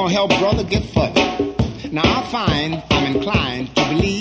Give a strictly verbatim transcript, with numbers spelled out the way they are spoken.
gonna help brother get further. Now I find I'm inclined to believe